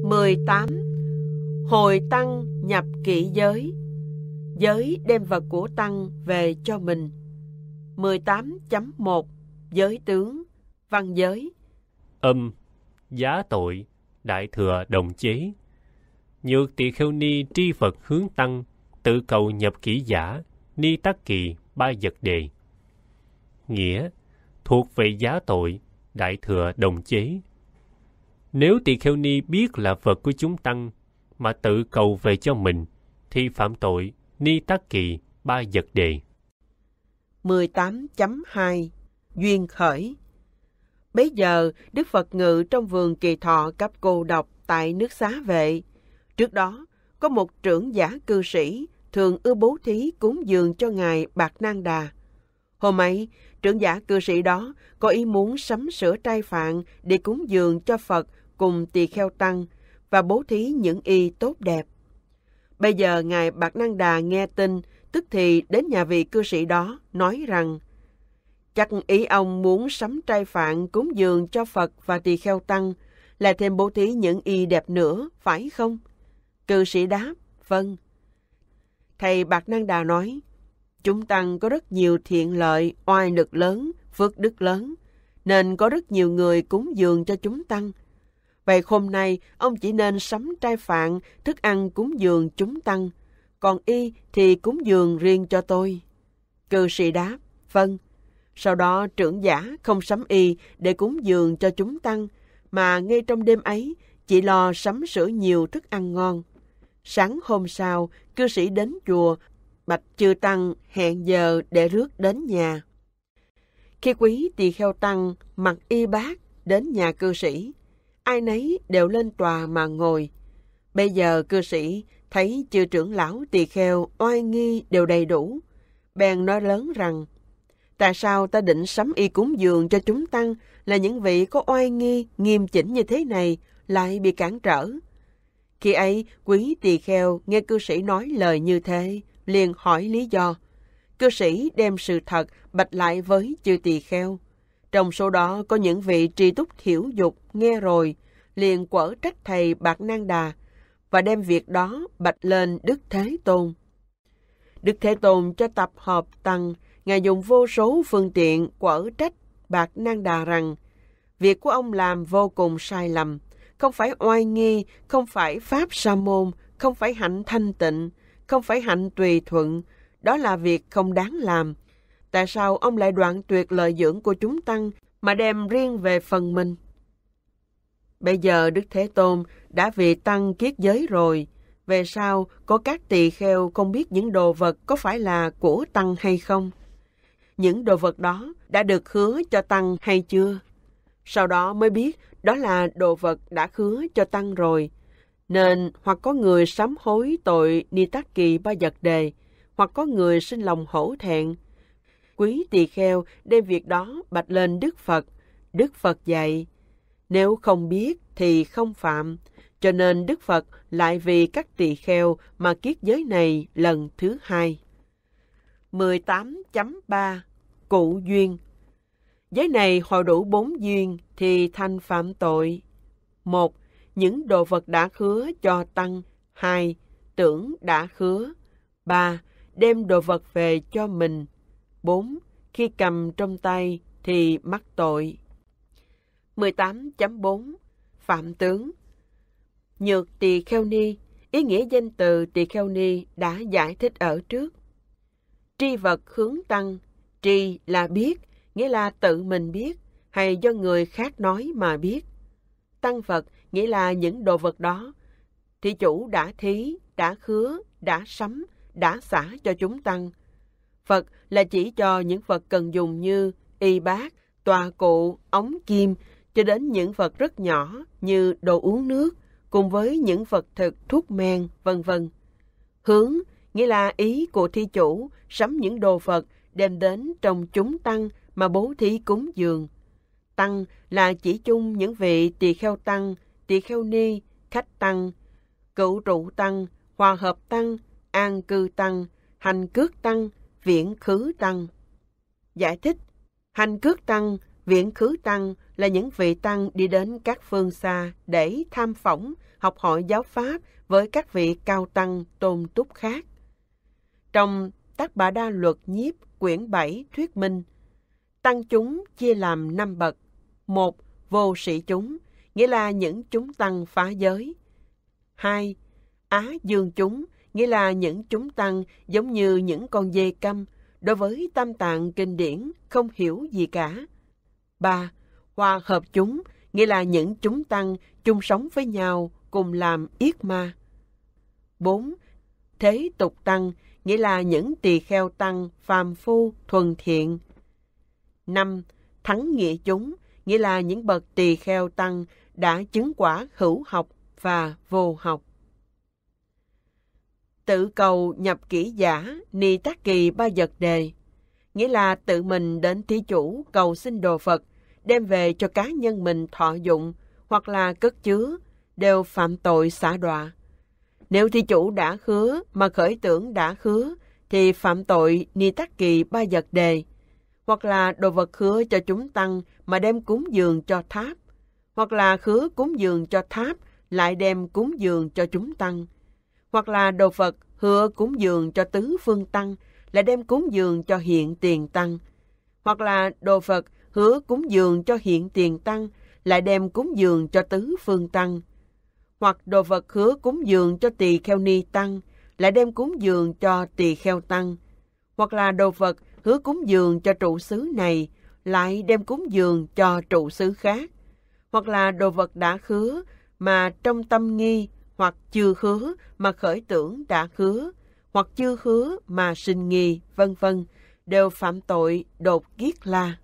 18. Hồi tăng nhập kỵ giới. Giới đem vật của tăng về cho mình. 18.1 Giới tướng. Văn giới. Giá tội, đại thừa đồng chế. Nhược tỳ kheo ni tri Phật hướng tăng, tự cầu nhập kỷ giả, ni tắc kỳ, ba vật đề. Nghĩa, thuộc về giá tội, đại thừa đồng chế. Nếu tỳ kheo ni biết là vật của chúng tăng, mà tự cầu về cho mình, thì phạm tội, ni tắc kỳ, ba vật đề. 18.2 Duyên khởi. Bấy giờ, Đức Phật ngự trong vườn Kỳ Thọ cấp cô độc tại nước Xá Vệ. Trước đó, có một trưởng giả cư sĩ thường ưa bố thí cúng dường cho Ngài Bạt Nang Đà. Hôm ấy, trưởng giả cư sĩ đó có ý muốn sắm sửa trai phạn để cúng dường cho Phật cùng tỳ kheo tăng và bố thí những y tốt đẹp. Bây giờ Ngài Bạt Nang Đà nghe tin, tức thì đến nhà vị cư sĩ đó nói rằng: chắc ý ông muốn sắm trai phạn cúng dường cho Phật và tỳ kheo tăng, lại thêm bố thí những y đẹp nữa, phải không? Cư sĩ đáp: vâng. Thầy Bạt Nang Đà nói: chúng tăng có rất nhiều thiện lợi, oai lực lớn, phước đức lớn, nên có rất nhiều người cúng dường cho chúng tăng. Vậy hôm nay ông chỉ nên sắm trai phạn, thức ăn cúng dường chúng tăng, còn y thì cúng dường riêng cho tôi. Cư sĩ đáp: vâng. Sau đó trưởng giả không sắm y để cúng dường cho chúng tăng, mà ngay trong đêm ấy chỉ lo sắm sửa nhiều thức ăn ngon. Sáng hôm sau, cư sĩ đến chùa, bạch chư tăng hẹn giờ để rước đến nhà. Khi quý tỳ kheo tăng mặc y bát đến nhà cư sĩ, ai nấy đều lên tòa mà ngồi. Bây giờ cư sĩ thấy chư trưởng lão tỳ kheo oai nghi đều đầy đủ, bèn nói lớn rằng: tại sao ta định sắm y cúng dường cho chúng tăng là những vị có oai nghi, nghiêm chỉnh như thế này lại bị cản trở? Khi ấy, quý tỳ kheo nghe cư sĩ nói lời như thế, liền hỏi lý do. Cư sĩ đem sự thật bạch lại với chư tỳ kheo. Trong số đó có những vị tri túc thiểu dục nghe rồi, liền quở trách thầy Bạt Nang Đà và đem việc đó bạch lên Đức Thế Tôn. Đức Thế Tôn cho tập hợp tăng, Ngài dùng vô số phương tiện quở trách Bạt Nang Đà rằng: việc của ông làm vô cùng sai lầm, không phải oai nghi, không phải pháp sa môn, không phải hạnh thanh tịnh, không phải hạnh tùy thuận, đó là việc không đáng làm. Tại sao ông lại đoạn tuyệt lợi dưỡng của chúng tăng mà đem riêng về phần mình? Bây giờ Đức Thế Tôn đã vì tăng kiết giới rồi, về sau có các tỳ kheo không biết những đồ vật có phải là của tăng hay không? Những đồ vật đó đã được hứa cho tăng hay chưa? Sau đó mới biết đó là đồ vật đã hứa cho tăng rồi. Nên hoặc có người sám hối tội ni tắc kỳ ba vật đề, hoặc có người sinh lòng hổ thẹn. Quý tỳ kheo đem việc đó bạch lên Đức Phật. Đức Phật dạy: nếu không biết thì không phạm. Cho nên Đức Phật lại vì các tỳ kheo mà kiết giới này lần thứ hai. 18.3 Cụ duyên. Giới này hội đủ 4 duyên thì thành phạm tội. 1. Những đồ vật đã hứa cho tăng. 2. Tưởng đã hứa. 3. Đem đồ vật về cho mình. 4. Khi cầm trong tay thì mắc tội. 18.4 Phạm tướng. Nhược tỳ kheo ni. Ý nghĩa danh từ tỳ kheo ni đã giải thích ở trước. Tri vật hướng tăng. Tri là biết, nghĩa là tự mình biết, hay do người khác nói mà biết. Tăng vật nghĩa là những đồ vật đó thí chủ đã thí, đã hứa, đã sắm, đã xả cho chúng tăng. Phật là chỉ cho những vật cần dùng như y bát, tòa cụ, ống kim, cho đến những vật rất nhỏ như đồ uống nước, cùng với những vật thực, thuốc men, vân vân. Hướng nghĩa là ý của thí chủ sắm những đồ vật đem đến trong chúng tăng mà bố thí cúng dường. Tăng là chỉ chung những vị tỳ kheo tăng, tỳ kheo ni, khách tăng, cựu trụ tăng, hòa hợp tăng, an cư tăng, hành cước tăng, viễn khứ tăng. Giải thích: hành cước tăng, viễn khứ tăng là những vị tăng đi đến các phương xa để tham phỏng học hỏi giáo pháp với các vị cao tăng tôn túc khác. Trong Tác Bạ Đa Luật Nhiếp quyển 7 thuyết minh, tăng chúng chia làm 5 bậc. 1. Vô sĩ chúng, nghĩa là những chúng tăng phá giới. 2. Á dương chúng, nghĩa là những chúng tăng giống như những con dê câm, đối với tam tạng kinh điển không hiểu gì cả. 3. Hòa hợp chúng, nghĩa là những chúng tăng chung sống với nhau cùng làm yết ma. 4. Thế tục tăng, nghĩa là những tỳ kheo tăng phàm phu thuần thiện. 5. Thắng nghĩa chúng, nghĩa là những bậc tỳ kheo tăng đã chứng quả hữu học và vô học. Tự cầu nhập kỹ giả Ni Tắc Kỳ Ba Vật Đề, nghĩa là tự mình đến thí chủ cầu xin đồ Phật, đem về cho cá nhân mình thọ dụng hoặc là cất chứa, đều phạm tội xả đọa. Nếu thí chủ đã hứa mà khởi tưởng đã hứa, thì phạm tội Ni Tắc Kỳ Ba Vật Đề, hoặc là đồ vật hứa cho chúng tăng mà đem cúng dường cho tháp, hoặc là hứa cúng dường cho tháp lại đem cúng dường cho chúng tăng, hoặc là đồ vật hứa cúng dường cho tứ phương tăng lại đem cúng dường cho hiện tiền tăng, hoặc là đồ vật hứa cúng dường cho hiện tiền tăng lại đem cúng dường cho tứ phương tăng, hoặc đồ vật hứa cúng dường cho tỳ kheo ni tăng lại đem cúng dường cho tỳ kheo tăng, hoặc là đồ vật hứa cúng dường cho trụ xứ này lại đem cúng dường cho trụ xứ khác, hoặc là đồ vật đã hứa mà trong tâm nghi, hoặc chưa hứa mà khởi tưởng đã hứa, hoặc chưa hứa mà sinh nghi, vân vân, đều phạm tội đột kiết la.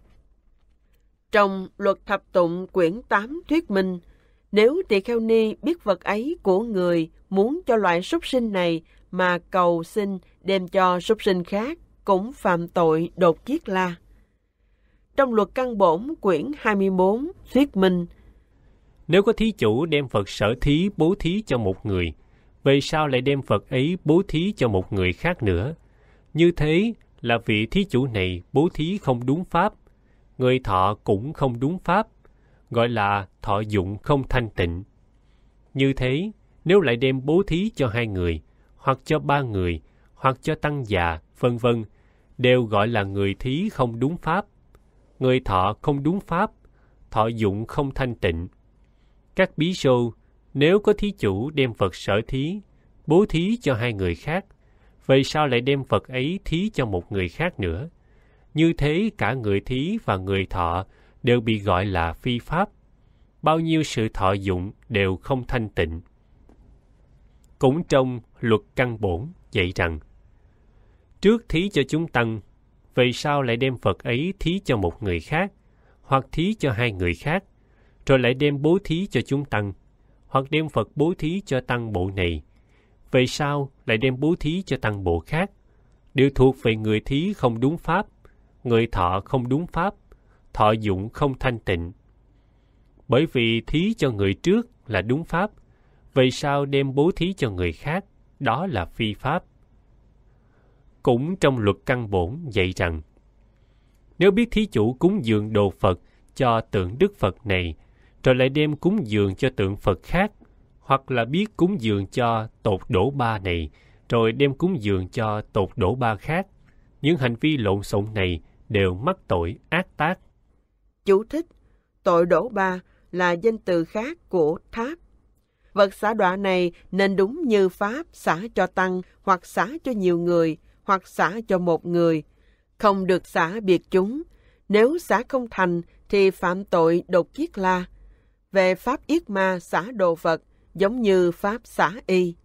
Trong Luật Thập Tụng quyển 8 thuyết minh, nếu tỳ kheo ni biết vật ấy của người muốn cho loại súc sinh này mà cầu xin đem cho súc sinh khác, cũng phạm tội đột kiết la. Trong Luật Căn Bổn quyển 24 thuyết minh, nếu có thí chủ đem Phật sở thí bố thí cho một người, về sau lại đem Phật ấy bố thí cho một người khác nữa, như thế là vị thí chủ này bố thí không đúng pháp, người thọ cũng không đúng pháp, gọi là thọ dụng không thanh tịnh. Như thế, nếu lại đem bố thí cho 2 người, hoặc cho 3 người, hoặc cho tăng già, vân vân, đều gọi là người thí không đúng pháp, người thọ không đúng pháp, thọ dụng không thanh tịnh. Các bí xô, nếu có thí chủ đem Phật sở thí, bố thí cho 2 người khác, vậy sao lại đem Phật ấy thí cho một người khác nữa? Như thế cả người thí và người thọ đều bị gọi là phi pháp. Bao nhiêu sự thọ dụng đều không thanh tịnh. Cũng trong Luật Căn Bổn dạy rằng, trước thí cho chúng tăng, vậy sao lại đem Phật ấy thí cho một người khác, hoặc thí cho 2 người khác, rồi lại đem bố thí cho chúng tăng, hoặc đem Phật bố thí cho tăng bộ này, vậy sao lại đem bố thí cho tăng bộ khác, đều thuộc về người thí không đúng pháp, người thọ không đúng pháp, thọ dụng không thanh tịnh. Bởi vì thí cho người trước là đúng pháp, vậy sao đem bố thí cho người khác, đó là phi pháp. Cũng trong Luật Căn Bổn dạy rằng, nếu biết thí chủ cúng dường đồ Phật cho tượng Đức Phật này, rồi lại đem cúng dường cho tượng Phật khác, hoặc là biết cúng dường cho tột đổ ba này, rồi đem cúng dường cho tột đổ ba khác, những hành vi lộn xộn này đều mắc tội ác tác. Chú thích: tội đổ ba là danh từ khác của tháp. Vật xả đọa này nên đúng như pháp xả cho tăng, hoặc xả cho nhiều người, hoặc xả cho một người, không được xả biệt chúng. Nếu xả không thành thì phạm tội đột kiết la. Về pháp yết ma xả đồ vật giống như pháp xả y.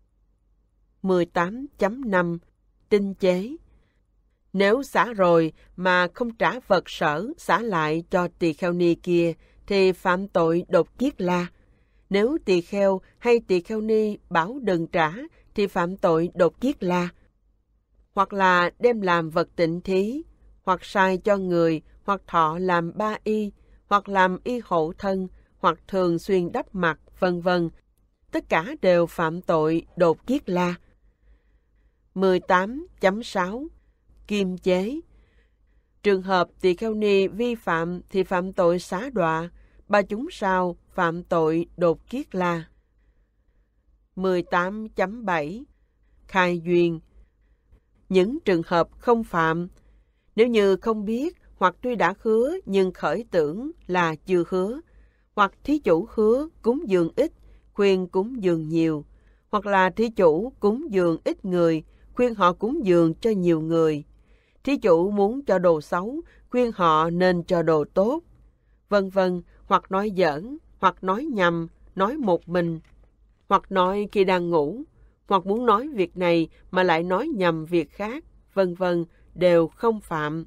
18.5 Tinh chế. Nếu xả rồi mà không trả vật sở xả lại cho tỳ kheo ni kia thì phạm tội đột kiết la. Nếu tỳ kheo hay tỳ kheo ni bảo đừng trả thì phạm tội đột kiết la. Hoặc là đem làm vật tịnh thí, hoặc sai cho người, hoặc thọ làm ba y, hoặc làm y hộ thân, hoặc thường xuyên đắp mặt, vân vân. Tất cả đều phạm tội đột kiết la. 18.6 Kim chế. Trường hợp tỳ kheo ni vi phạm thì phạm tội xá đọa, ba chúng sao phạm tội đột kiết la. 18.7 Khai duyên. Những trường hợp không phạm, nếu như không biết hoặc tuy đã hứa nhưng khởi tưởng là chưa hứa, hoặc thí chủ hứa cúng dường ít, khuyên cúng dường nhiều, hoặc là thí chủ cúng dường ít người, khuyên họ cúng dường cho nhiều người. Thí chủ muốn cho đồ xấu, khuyên họ nên cho đồ tốt, vân vân, hoặc nói giỡn, hoặc nói nhầm, nói một mình, hoặc nói khi đang ngủ, hoặc muốn nói việc này mà lại nói nhầm việc khác, vân vân, đều không phạm.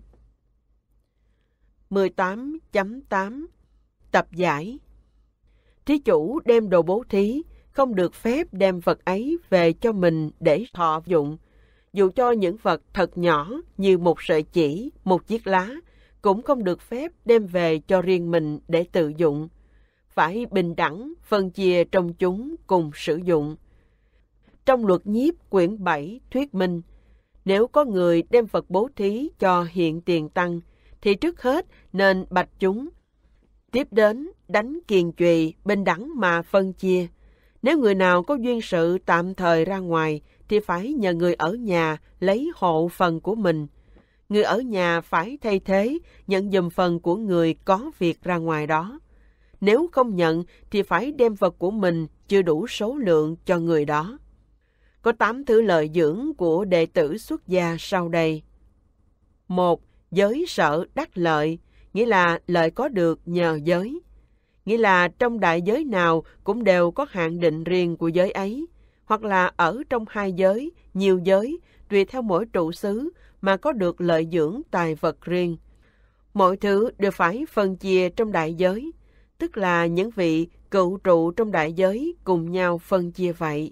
18.8 Tập giải. Thí chủ đem đồ bố thí, không được phép đem vật ấy về cho mình để thọ dụng. Dù cho những vật thật nhỏ như một sợi chỉ, một chiếc lá, cũng không được phép đem về cho riêng mình để tự dụng. Phải bình đẳng, phân chia trong chúng cùng sử dụng. Trong luật nhiếp quyển 7 thuyết minh, nếu có người đem vật bố thí cho hiện tiền tăng, thì trước hết nên bạch chúng. Tiếp đến, đánh kiền chùy, bình đẳng mà phân chia. Nếu người nào có duyên sự tạm thời ra ngoài, thì phải nhờ người ở nhà lấy hộ phần của mình. Người ở nhà phải thay thế, nhận giùm phần của người có việc ra ngoài đó. Nếu không nhận, thì phải đem vật của mình chưa đủ số lượng cho người đó. Có 8 thứ lợi dưỡng của đệ tử xuất gia sau đây. 1. Giới sở đắc lợi, nghĩa là lợi có được nhờ giới. Nghĩa là trong đại giới nào cũng đều có hạn định riêng của giới ấy, hoặc là ở trong hai giới, nhiều giới, tùy theo mỗi trụ xứ mà có được lợi dưỡng tài vật riêng. Mọi thứ đều phải phân chia trong đại giới, tức là những vị cựu trụ trong đại giới cùng nhau phân chia vậy.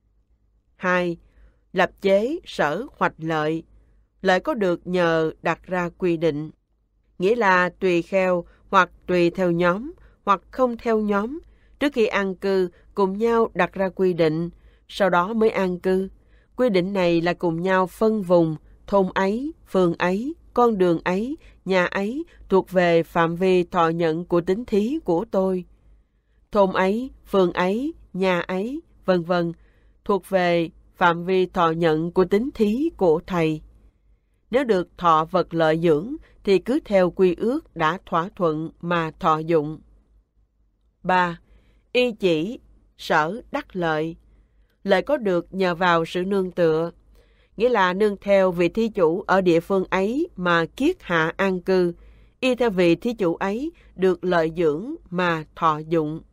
2. Lập chế sở hoạch lợi, lợi có được nhờ đặt ra quy định, nghĩa là tùy kheo hoặc tùy theo nhóm, hoặc không theo nhóm, trước khi an cư cùng nhau đặt ra quy định, sau đó mới an cư. Quy định này là cùng nhau phân vùng, thôn ấy, phường ấy, con đường ấy, nhà ấy thuộc về phạm vi thọ nhận của tín thí của tôi. Thôn ấy, phường ấy, nhà ấy, vân vân, thuộc về phạm vi thọ nhận của tín thí của thầy. Nếu được thọ vật lợi dưỡng, thì cứ theo quy ước đã thỏa thuận mà thọ dụng. 3. Y chỉ sở đắc lợi, lợi có được nhờ vào sự nương tựa, nghĩa là nương theo vị thí chủ ở địa phương ấy mà kiết hạ an cư, y theo vị thí chủ ấy được lợi dưỡng mà thọ dụng.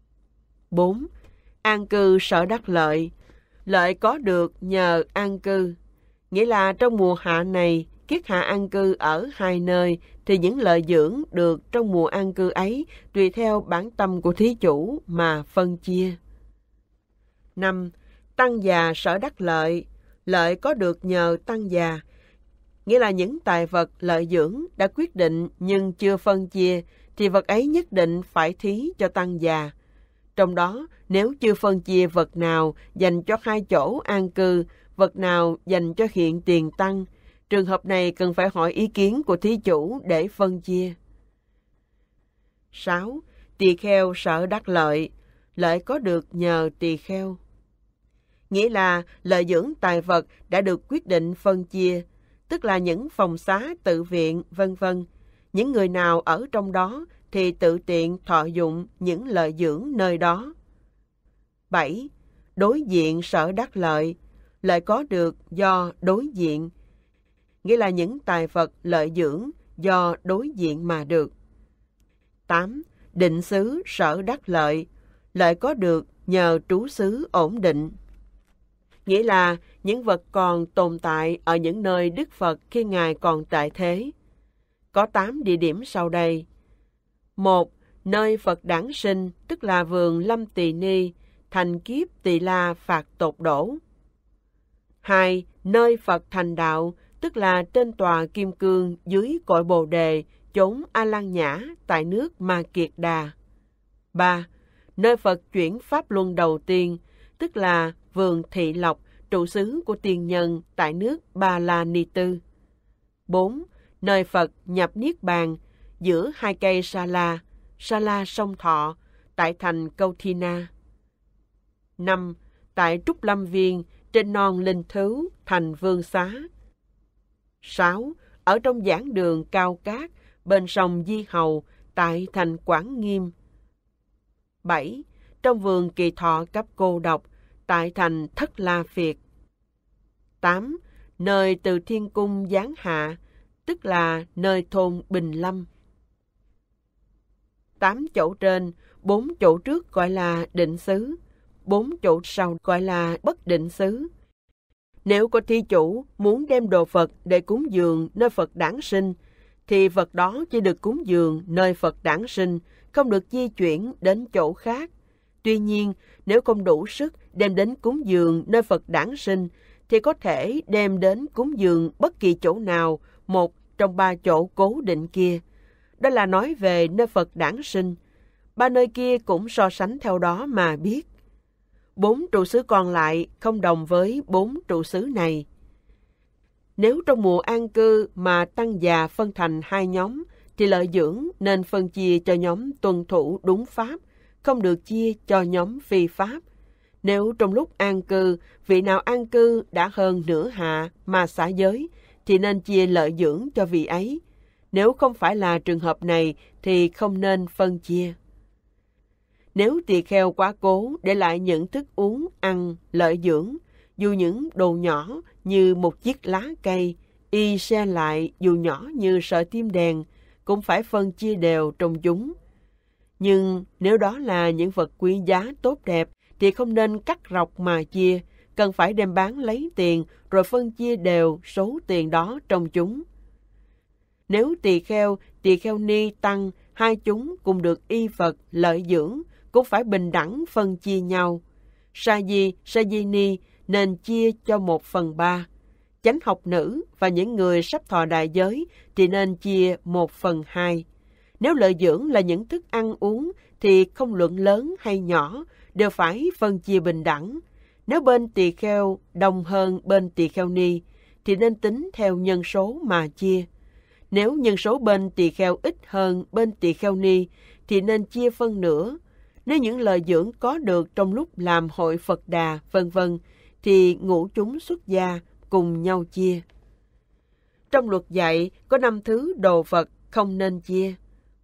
4. An cư sở đắc lợi, lợi có được nhờ an cư, nghĩa là trong mùa hạ này, kiết hạ an cư ở hai nơi, thì những lợi dưỡng được trong mùa an cư ấy tùy theo bản tâm của thí chủ mà phân chia. 5. Tăng già sở đắc lợi, lợi có được nhờ tăng già, nghĩa là những tài vật lợi dưỡng đã quyết định nhưng chưa phân chia, thì vật ấy nhất định phải thí cho tăng già. Trong đó, nếu chưa phân chia vật nào dành cho hai chỗ an cư, vật nào dành cho hiện tiền tăng, trường hợp này cần phải hỏi ý kiến của thí chủ để phân chia. 6. Tỳ kheo sở đắc lợi, lợi có được nhờ tỳ kheo, nghĩa là lợi dưỡng tài vật đã được quyết định phân chia, tức là những phòng xá, tự viện, vân vân. Những người nào ở trong đó thì tự tiện thọ dụng những lợi dưỡng nơi đó. 7. Đối diện sở đắc lợi, lợi có được do đối diện, nghĩa là những tài vật lợi dưỡng do đối diện mà được. 8. Định xứ sở đắc lợi, lợi có được nhờ trú xứ ổn định, nghĩa là những vật còn tồn tại ở những nơi Đức Phật khi Ngài còn tại thế. Có 8 địa điểm sau đây. 1. Nơi Phật đản sinh, tức là vườn Lâm Tỳ Ni, thành kiếp Tỳ La phạt tột đổ. 2. Nơi Phật thành đạo, tức là trên tòa kim cương dưới cội Bồ Đề, chốn A Lan Nhã tại nước Ma Kiệt Đà. 3. Nơi Phật chuyển Pháp Luân đầu tiên, tức là vườn Thị Lộc, trụ xứ của tiên nhân tại nước Ba La Ni Tư. 4. Nơi Phật nhập Niết Bàn, giữa hai cây Sa La sông Thọ, tại thành Câu Thi Na. 5. tại Trúc Lâm Viên, trên non Linh Thứu, thành Vương Xá. 6. Ở trong giảng đường Cao Cát, bên sông Di Hầu, tại thành Quảng Nghiêm. 7. Trong vườn Kỳ Thọ cấp Cô Độc, tại thành Thất La Phiệt. 8. Nơi từ Thiên Cung giáng hạ, tức là nơi thôn Bình Lâm. 8 chỗ trên, 4 chỗ trước gọi là định xứ, 4 chỗ sau gọi là bất định xứ. Nếu có thí chủ muốn đem đồ Phật để cúng dường nơi Phật đản sinh, thì Phật đó chỉ được cúng dường nơi Phật đản sinh, không được di chuyển đến chỗ khác. Tuy nhiên, nếu không đủ sức đem đến cúng dường nơi Phật đản sinh, thì có thể đem đến cúng dường bất kỳ chỗ nào, một trong 3 chỗ cố định kia. Đó là nói về nơi Phật đản sinh. 3 nơi kia cũng so sánh theo đó mà biết. 4 trụ xứ còn lại không đồng với 4 trụ xứ này. Nếu trong mùa an cư mà tăng già phân thành 2 nhóm, thì lợi dưỡng nên phân chia cho nhóm tuân thủ đúng pháp, không được chia cho nhóm phi pháp. Nếu trong lúc an cư, vị nào an cư đã hơn nửa hạ mà xả giới, thì nên chia lợi dưỡng cho vị ấy. Nếu không phải là trường hợp này, thì không nên phân chia. Nếu tỳ kheo quá cố để lại những thức uống, ăn, lợi dưỡng, dù những đồ nhỏ như một chiếc lá cây, y xe lại dù nhỏ như sợi tim đèn, cũng phải phân chia đều trong chúng. Nhưng nếu đó là những vật quý giá tốt đẹp, thì không nên cắt rọc mà chia, cần phải đem bán lấy tiền rồi phân chia đều số tiền đó trong chúng. Nếu tỳ kheo ni tăng, 2 chúng cùng được y Phật lợi dưỡng, cũng phải bình đẳng phân chia nhau. Sa di ni nên chia cho 1/3. Chánh học nữ và những người sắp thọ đại giới thì nên chia 1/2. Nếu lợi dưỡng là những thức ăn uống thì không luận lớn hay nhỏ, đều phải phân chia bình đẳng. Nếu bên tỳ kheo đông hơn bên tỳ kheo ni, thì nên tính theo nhân số mà chia. Nếu nhân số bên tỳ kheo ít hơn bên tỳ kheo ni, thì nên chia phân nửa. Nếu những lợi dưỡng có được trong lúc làm hội Phật Đà, vân vân, thì ngũ chúng xuất gia cùng nhau chia. Trong luật dạy có 5 thứ đồ vật không nên chia.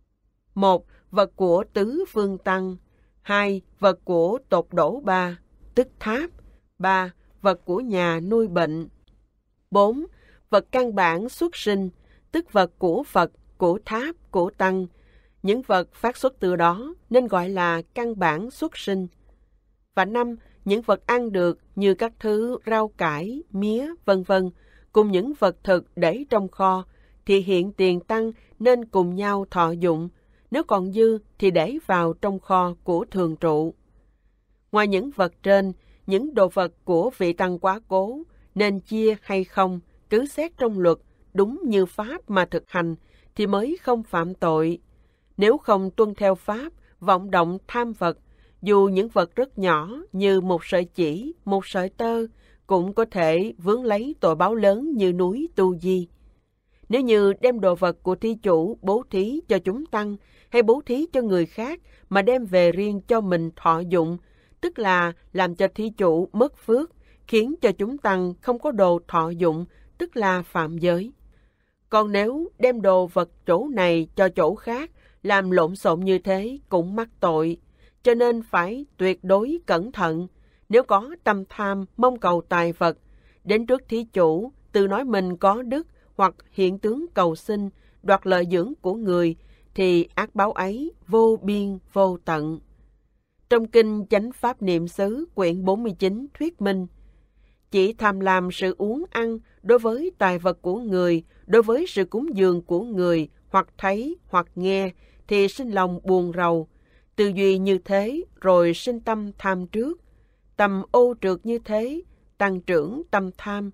1. Vật của tứ phương tăng. 2. Vật của tột đổ 3, tức tháp. 3. Vật của nhà nuôi bệnh. 4. Vật căn bản xuất sinh, tức vật của Phật, của tháp, của tăng. Những vật phát xuất từ đó nên gọi là căn bản xuất sinh. Và 5. Những vật ăn được như các thứ rau cải, mía, vân vân, cùng những vật thực để trong kho, thì hiện tiền tăng nên cùng nhau thọ dụng. Nếu còn dư thì để vào trong kho của thường trụ. Ngoài những vật trên, những đồ vật của vị tăng quá cố nên chia hay không, cứ xét trong luật, đúng như pháp mà thực hành, thì mới không phạm tội. Nếu không tuân theo pháp, vọng động tham vật, dù những vật rất nhỏ như một sợi chỉ, một sợi tơ, cũng có thể vướng lấy tội báo lớn như núi Tu Di. Nếu như đem đồ vật của thí chủ bố thí cho chúng tăng, hay bố thí cho người khác mà đem về riêng cho mình thọ dụng, tức là làm cho thí chủ mất phước, khiến cho chúng tăng không có đồ thọ dụng, tức là phạm giới. Còn nếu đem đồ vật chỗ này cho chỗ khác, làm lộn xộn như thế cũng mắc tội, cho nên phải tuyệt đối cẩn thận. Nếu có tâm tham mong cầu tài vật, đến trước thí chủ tự nói mình có đức hoặc hiện tướng cầu xin, đoạt lợi dưỡng của người, thì ác báo ấy vô biên vô tận. Trong kinh Chánh Pháp Niệm xứ quyển 49 thuyết minh, chỉ tham lam sự uống ăn đối với tài vật của người, đối với sự cúng dường của người, hoặc thấy hoặc nghe, thì sinh lòng buồn rầu. Tư duy như thế rồi sinh tâm tham trước. Tâm ô trượt như thế, tăng trưởng tâm tham.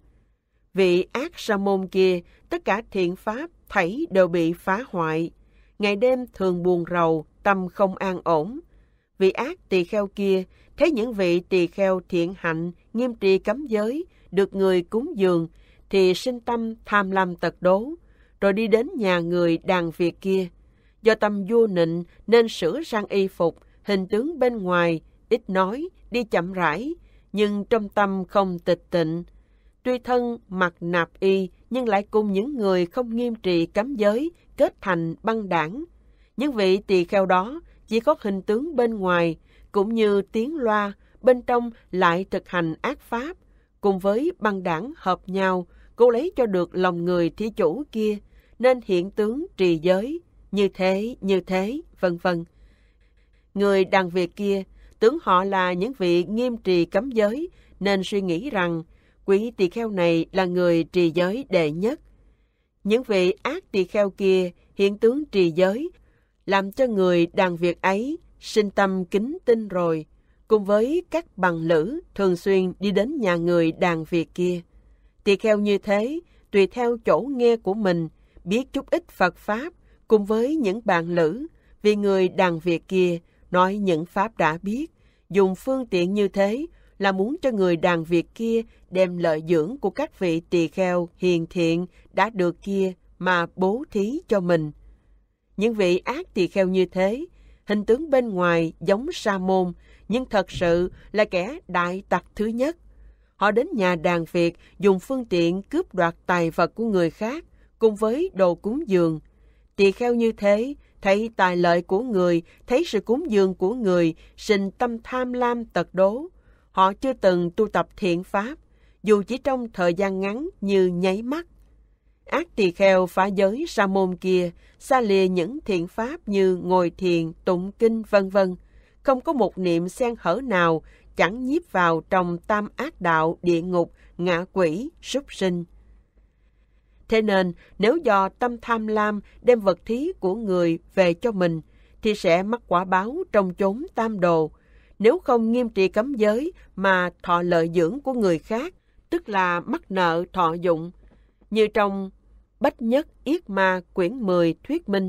Vị ác sa môn kia, tất cả thiện pháp thảy đều bị phá hoại. Ngày đêm thường buồn rầu, tâm không an ổn. Vị ác tỳ kheo kia, thấy những vị tỳ kheo thiện hạnh, nghiêm trì cấm giới, được người cúng dường, thì sinh tâm tham lam tật đố, rồi đi đến nhà người đàn việc kia. Do tâm vua nịnh nên sửa sang y phục, hình tướng bên ngoài, ít nói, đi chậm rãi, nhưng trong tâm không tịch tịnh. Tuy thân mặc nạp y, nhưng lại cùng những người không nghiêm trì cấm giới kết thành băng đảng. Những vị tỳ kheo đó chỉ có hình tướng bên ngoài, cũng như tiếng loa, bên trong lại thực hành ác pháp, cùng với băng đảng hợp nhau, cố lấy cho được lòng người thí chủ kia, nên hiện tướng trì giới, như thế, vân vân. Người đàn việc kia, tưởng họ là những vị nghiêm trì cấm giới, nên suy nghĩ rằng quý tỳ kheo này là người trì giới đệ nhất. Những vị ác tỳ kheo kia hiện tướng trì giới, làm cho người đàn việc ấy sinh tâm kính tin rồi, cùng với các bằng lữ thường xuyên đi đến nhà người đàn việc kia. Tỳ kheo như thế, tùy theo chỗ nghe của mình, biết chút ít Phật Pháp, cùng với những bạn lữ, vì người đàn việc kia nói những Pháp đã biết, dùng phương tiện như thế là muốn cho người đàn việc kia đem lợi dưỡng của các vị tỳ kheo hiền thiện đã được kia mà bố thí cho mình. Những vị ác tỳ kheo như thế, hình tướng bên ngoài giống sa môn, nhưng thật sự là kẻ đại tặc thứ nhất. Họ đến nhà đàn việc dùng phương tiện cướp đoạt tài vật của người khác, cùng với đồ cúng dường. Tỳ kheo như thế, thấy tài lợi của người, thấy sự cúng dường của người, sinh tâm tham lam tật đố. Họ chưa từng tu tập thiện pháp, dù chỉ trong thời gian ngắn như nháy mắt. Ác tỳ kheo phá giới sa môn kia, xa lìa những thiện pháp như ngồi thiền, tụng kinh, vân vân, không có một niệm xen hở nào chẳng nhiếp vào trong tam ác đạo, địa ngục, ngạ quỷ, súc sinh. Thế nên, nếu do tâm tham lam đem vật thí của người về cho mình, thì sẽ mắc quả báo trong chốn tam đồ. Nếu không nghiêm trì cấm giới mà thọ lợi dưỡng của người khác, tức là mắc nợ thọ dụng, như trong Bách Nhất Yết Ma quyển 10 thuyết minh.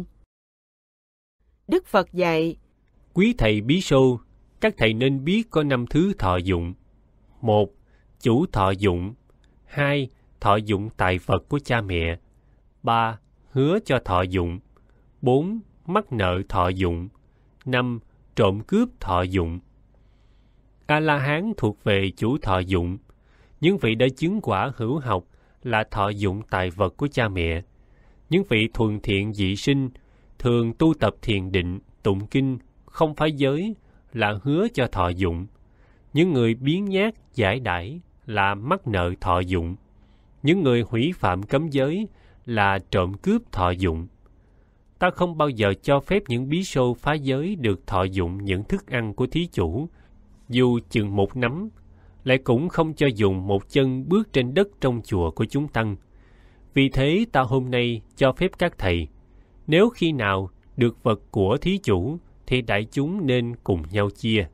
Đức Phật dạy: Quý thầy bí xô, các thầy nên biết có 5 thứ thọ dụng. 1. Chủ thọ dụng. 2. Thọ dụng tài vật của cha mẹ. 3. Hứa cho thọ dụng. 4. Mắc nợ thọ dụng. 5. Trộm cướp thọ dụng. A-la-hán thuộc về chủ thọ dụng. Những vị đã chứng quả hữu học là thọ dụng tài vật của cha mẹ. Những vị thuần thiện dị sinh, thường tu tập thiền định, tụng kinh, không phá giới là hứa cho thọ dụng. Những người biếng nhác, giải đãi là mắc nợ thọ dụng. Những người hủy phạm cấm giới là trộm cướp thọ dụng. Ta không bao giờ cho phép những bí xô phá giới được thọ dụng những thức ăn của thí chủ, dù chừng một nắm, lại cũng không cho dùng một chân bước trên đất trong chùa của chúng tăng. Vì thế ta hôm nay cho phép các thầy, nếu khi nào được vật của thí chủ, thì đại chúng nên cùng nhau chia.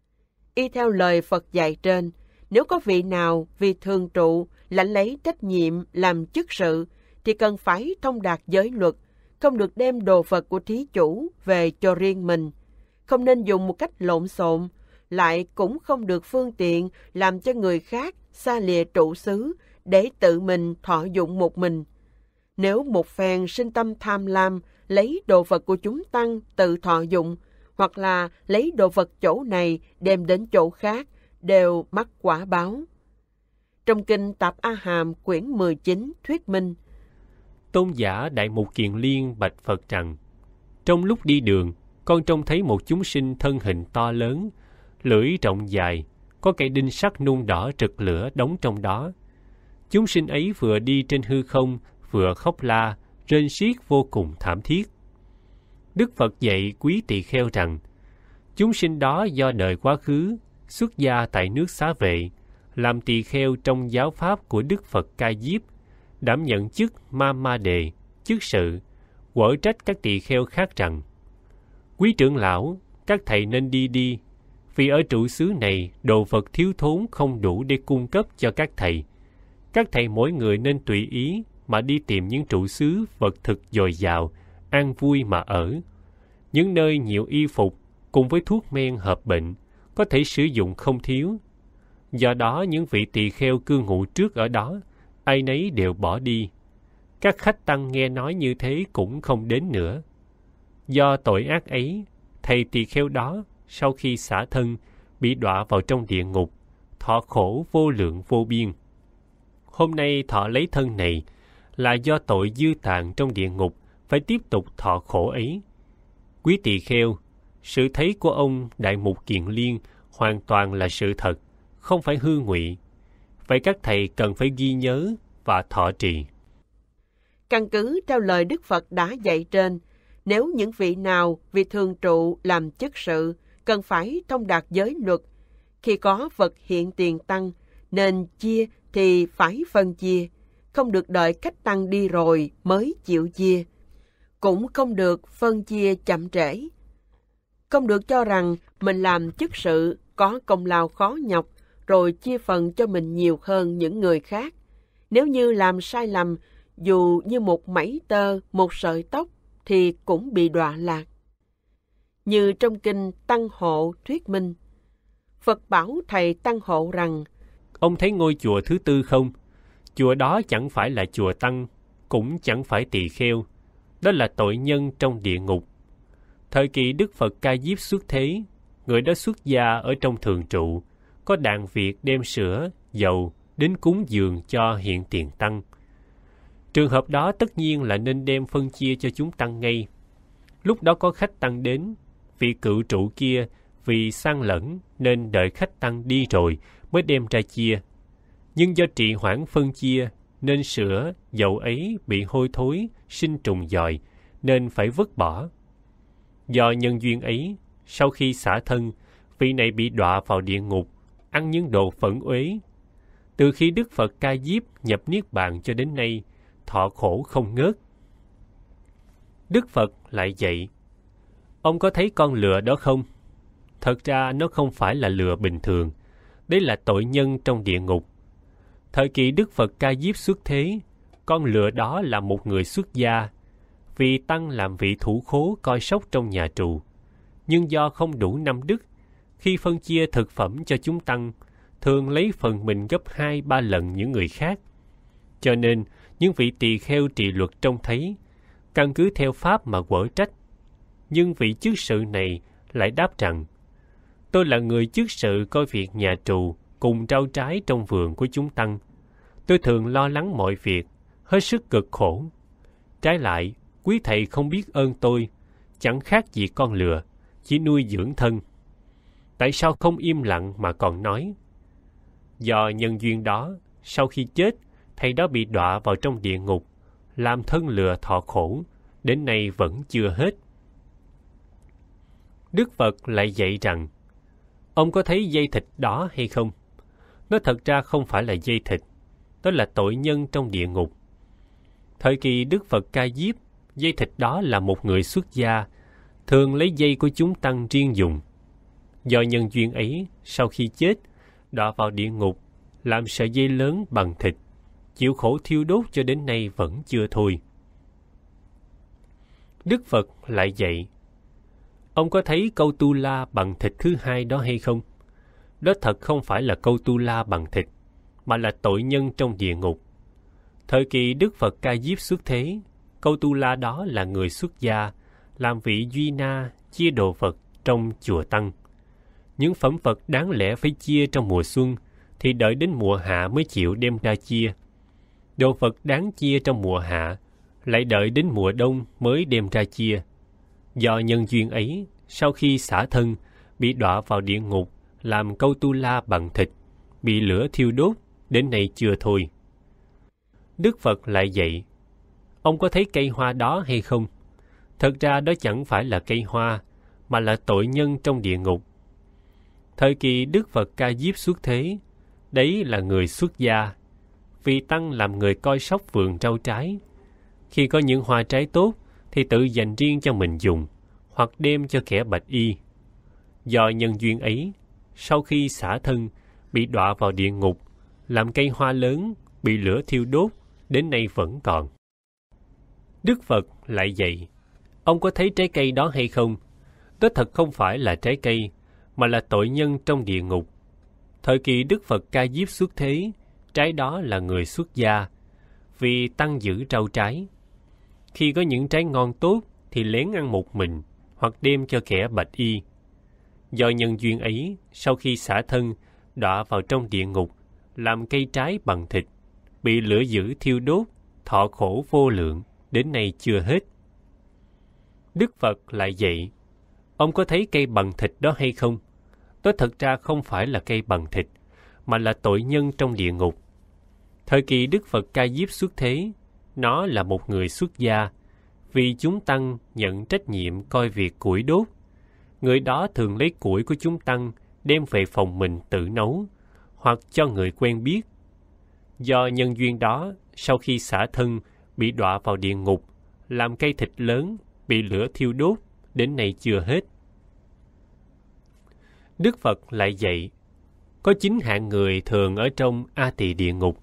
Y theo lời Phật dạy trên, nếu có vị nào vì thường trụ lãnh lấy trách nhiệm làm chức sự, thì cần phải thông đạt giới luật, không được đem đồ vật của thí chủ về cho riêng mình, không nên dùng một cách lộn xộn, lại cũng không được phương tiện làm cho người khác xa lìa trụ xứ để tự mình thọ dụng một mình. Nếu một phen sinh tâm tham lam, lấy đồ vật của chúng tăng tự thọ dụng, hoặc là lấy đồ vật chỗ này đem đến chỗ khác, đều mắc quả báo. Trong kinh Tạp A Hàm quyển 19 thuyết minh: Tôn giả Đại Mục Kiền Liên bạch Phật rằng: Trong lúc đi đường, con trông thấy một chúng sinh thân hình to lớn, lưỡi rộng dài, có cây đinh sắt nung đỏ rực lửa đóng trong đó. Chúng sinh ấy vừa đi trên hư không, vừa khóc la, rên xiết vô cùng thảm thiết. Đức Phật dạy quý tỳ kheo rằng, chúng sinh đó do đời quá khứ, xuất gia tại nước Xá Vệ, làm tỳ kheo trong giáo pháp của Đức Phật Ca Diếp, đảm nhận chức Ma Ma Đề, chức sự, quở trách các tỳ kheo khác rằng: Quý trưởng lão, các thầy nên đi, vì ở trụ xứ này đồ vật thiếu thốn không đủ để cung cấp cho các thầy. Các thầy mỗi người nên tùy ý mà đi tìm những trụ xứ vật thực dồi dào, an vui mà ở. Những nơi nhiều y phục cùng với thuốc men hợp bệnh có thể sử dụng không thiếu. Do đó những vị tỳ kheo cư ngụ trước ở đó, ai nấy đều bỏ đi. Các khách tăng nghe nói như thế cũng không đến nữa. Do tội ác ấy, thầy tỳ kheo đó sau khi xả thân bị đọa vào trong địa ngục, thọ khổ vô lượng vô biên. Hôm nay thọ lấy thân này là do tội dư tàn trong địa ngục phải tiếp tục thọ khổ ấy. Quý tỳ kheo, sự thấy của ông Đại Mục Kiền Liên hoàn toàn là sự thật, không phải hư ngụy. Vậy các thầy cần phải ghi nhớ và thọ trì. Căn cứ theo lời Đức Phật đã dạy trên, nếu những vị nào vì thường trụ làm chức sự cần phải thông đạt giới luật, khi có vật hiện tiền tăng nên chia thì phải phân chia, không được đợi khách tăng đi rồi mới chịu chia, cũng không được phân chia chậm trễ. Không được cho rằng mình làm chức sự có công lao khó nhọc rồi chia phần cho mình nhiều hơn những người khác. Nếu như làm sai lầm, dù như một mảy tơ, một sợi tóc, thì cũng bị đọa lạc. Như trong kinh Tăng Hộ thuyết minh, Phật bảo thầy Tăng Hộ rằng: Ông thấy ngôi chùa thứ tư không? Chùa đó chẳng phải là chùa Tăng, cũng chẳng phải tỳ kheo. Đó là tội nhân trong địa ngục. Thời kỳ Đức Phật Ca Diếp xuất thế, người đó xuất gia ở trong thường trụ, có đàn việc đem sữa, dầu đến cúng dường cho hiện tiền tăng. Trường hợp đó tất nhiên là nên đem phân chia cho chúng tăng ngay. Lúc đó có khách tăng đến, vị cựu trụ kia vì san lẫn nên đợi khách tăng đi rồi mới đem ra chia. Nhưng do trì hoãn phân chia nên sữa, dầu ấy bị hôi thối, sinh trùng giòi nên phải vứt bỏ. Do nhân duyên ấy, sau khi xả thân, vị này bị đọa vào địa ngục, ăn những đồ phẫn uế. Từ khi Đức Phật Ca Diếp nhập Niết Bàn cho đến nay, thọ khổ không ngớt. Đức Phật lại dạy: Ông có thấy con lừa đó không? Thật ra nó không phải là lừa bình thường. Đấy là tội nhân trong địa ngục. Thời kỳ Đức Phật Ca Diếp xuất thế, con lừa đó là một người xuất gia. Vì tăng làm vị thủ khố coi sóc trong nhà trụ. Nhưng do không đủ năm đức, khi phân chia thực phẩm cho chúng tăng, thường lấy phần mình gấp 2-3 lần những người khác. Cho nên, những vị tỳ kheo trì luật trông thấy, căn cứ theo pháp mà quở trách. Nhưng vị chức sự này lại đáp rằng: Tôi là người chức sự coi việc nhà trụ cùng rau trái trong vườn của chúng tăng. Tôi thường lo lắng mọi việc, hết sức cực khổ. Trái lại, quý thầy không biết ơn tôi, chẳng khác gì con lừa, chỉ nuôi dưỡng thân. Tại sao không im lặng mà còn nói? Do nhân duyên đó, sau khi chết, thầy đó bị đọa vào trong địa ngục, làm thân lừa thọ khổ, đến nay vẫn chưa hết. Đức Phật lại dạy rằng: Ông có thấy dây thịt đó hay không? Nó thật ra không phải là dây thịt, đó là tội nhân trong địa ngục. Thời kỳ Đức Phật Ca Diếp, dây thịt đó là một người xuất gia, thường lấy dây của chúng tăng riêng dùng. Do nhân duyên ấy, sau khi chết, đọa vào địa ngục, làm sợi dây lớn bằng thịt, chịu khổ thiêu đốt cho đến nay vẫn chưa thôi. Đức Phật lại dạy: Ông có thấy câu tu la bằng thịt thứ hai đó hay không? Đó thật không phải là câu tu la bằng thịt, mà là tội nhân trong địa ngục. Thời kỳ Đức Phật Ca Diếp xuất thế, câu tu la đó là người xuất gia, làm vị duy na chia đồ vật trong chùa tăng. Những phẩm vật đáng lẽ phải chia trong mùa xuân thì đợi đến mùa hạ mới chịu đem ra chia. Đồ vật đáng chia trong mùa hạ lại đợi đến mùa đông mới đem ra chia. Do nhân duyên ấy, sau khi xả thân, bị đọa vào địa ngục, làm câu tu la bằng thịt, bị lửa thiêu đốt, đến nay chưa thôi. Đức Phật lại dạy: Ông có thấy cây hoa đó hay không? Thật ra đó chẳng phải là cây hoa, mà là tội nhân trong địa ngục. Thời kỳ Đức Phật Ca Diếp xuất thế, đấy là người xuất gia. Vì tăng làm người coi sóc vườn rau trái. Khi có những hoa trái tốt, thì tự dành riêng cho mình dùng, hoặc đem cho kẻ bạch y. Do nhân duyên ấy, sau khi xả thân, bị đọa vào địa ngục, làm cây hoa lớn, bị lửa thiêu đốt, đến nay vẫn còn. Đức Phật lại dạy: Ông có thấy trái cây đó hay không? Đó thật không phải là trái cây, mà là tội nhân trong địa ngục. Thời kỳ Đức Phật Ca Diếp xuất thế, trái đó là người xuất gia, vì tăng giữ rau trái. Khi có những trái ngon tốt thì lén ăn một mình, hoặc đem cho kẻ bạch y. Do nhân duyên ấy, sau khi xả thân, đọa vào trong địa ngục, làm cây trái bằng thịt, bị lửa dữ thiêu đốt, thọ khổ vô lượng, đến nay chưa hết. Đức Phật lại dạy, ông có thấy cây bằng thịt đó hay không? Đó thật ra không phải là cây bằng thịt, mà là tội nhân trong địa ngục. Thời kỳ Đức Phật Ca Diếp xuất thế, nó là một người xuất gia, vì chúng tăng nhận trách nhiệm coi việc củi đốt. Người đó thường lấy củi của chúng tăng đem về phòng mình tự nấu, hoặc cho người quen biết. Do nhân duyên đó, sau khi xả thân, bị đọa vào địa ngục, làm cây thịt lớn, bị lửa thiêu đốt, đến nay chưa hết. Đức Phật lại dạy, có 9 hạng người thường ở trong A Tỳ địa ngục.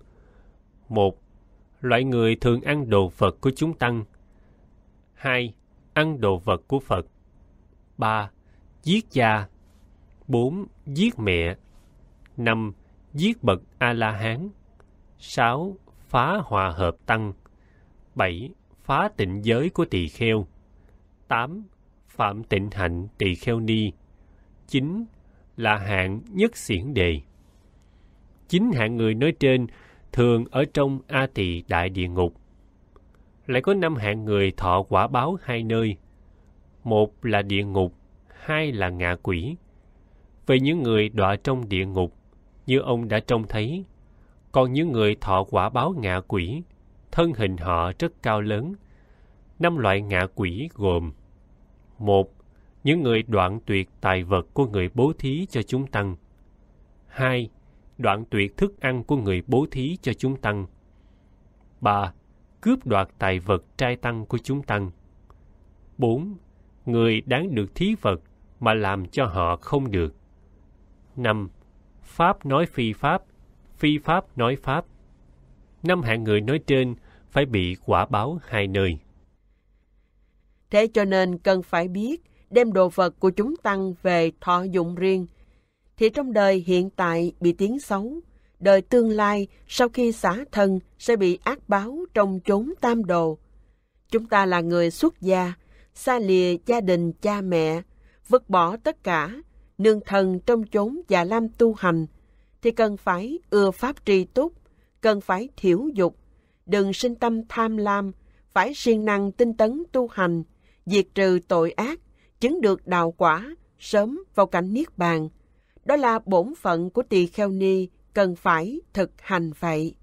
1. Loại người thường ăn đồ vật của chúng tăng. 2. Ăn đồ vật của Phật. 3. Giết cha. 4. Giết mẹ. 5. Giết bậc A-la-hán. 6. Phá hòa hợp tăng. 7. Phá tịnh giới của tỳ kheo. 8. Phạm tịnh hạnh tỳ kheo ni. 9. Là hạng nhất xiển đề. 9 hạng người nói trên thường ở trong A Tỳ đại địa ngục. Lại có 5 hạng người thọ quả báo 2 nơi. 1 là địa ngục, 2 là ngạ quỷ. Về những người đọa trong địa ngục, như ông đã trông thấy, còn những người thọ quả báo ngạ quỷ, thân hình họ rất cao lớn. 5 loại ngạ quỷ gồm: 1. Những người đoạn tuyệt tài vật của người bố thí cho chúng tăng. 2. Đoạn tuyệt thức ăn của người bố thí cho chúng tăng. 3. Cướp đoạt tài vật trai tăng của chúng tăng. 4. Người đáng được thí vật mà làm cho họ không được. 5. Pháp nói phi pháp nói pháp. 5 hạng người nói trên phải bị quả báo 2 nơi. Thế cho nên cần phải biết đem đồ vật của chúng tăng về thọ dụng riêng, thì trong đời hiện tại bị tiếng xấu, đời tương lai sau khi xả thân sẽ bị ác báo trong chốn tam đồ. Chúng ta là người xuất gia, xa lìa gia đình cha mẹ, vứt bỏ tất cả, nương thân trong chốn Già Lam tu hành, thì cần phải ưa pháp tri túc, cần phải thiểu dục, đừng sinh tâm tham lam, phải siêng năng tinh tấn tu hành, diệt trừ tội ác, chứng được đạo quả, sớm vào cảnh niết bàn. Đó là bổn phận của tỳ kheo ni cần phải thực hành vậy.